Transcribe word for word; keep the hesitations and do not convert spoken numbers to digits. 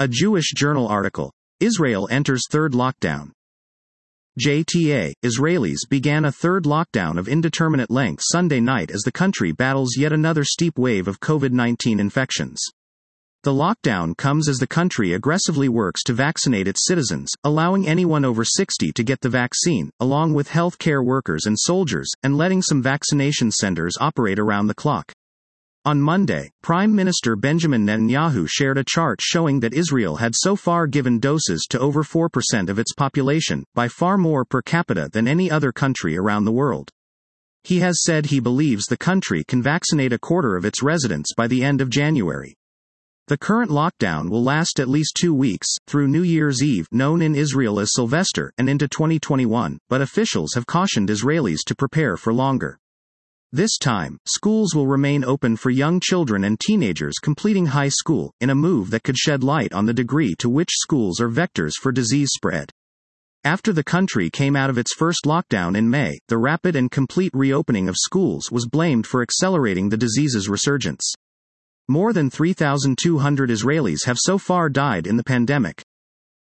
A Jewish Journal article. Israel enters third lockdown. J T A, Israelis began a third lockdown of indeterminate length Sunday night as the country battles yet another steep wave of COVID nineteen infections. The lockdown comes as the country aggressively works to vaccinate its citizens, allowing anyone over sixty to get the vaccine, along with health care workers and soldiers, and letting some vaccination centers operate around the clock. On Monday, Prime Minister Benjamin Netanyahu shared a chart showing that Israel had so far given doses to over four percent of its population, by far more per capita than any other country around the world. He has said he believes the country can vaccinate a quarter of its residents by the end of January. The current lockdown will last at least two weeks, through New Year's Eve, known in Israel as Sylvester, and into twenty twenty-one, but officials have cautioned Israelis to prepare for longer. This time, schools will remain open for young children and teenagers completing high school, in a move that could shed light on the degree to which schools are vectors for disease spread. After the country came out of its first lockdown in May, the rapid and complete reopening of schools was blamed for accelerating the disease's resurgence. More than three thousand two hundred Israelis have so far died in the pandemic.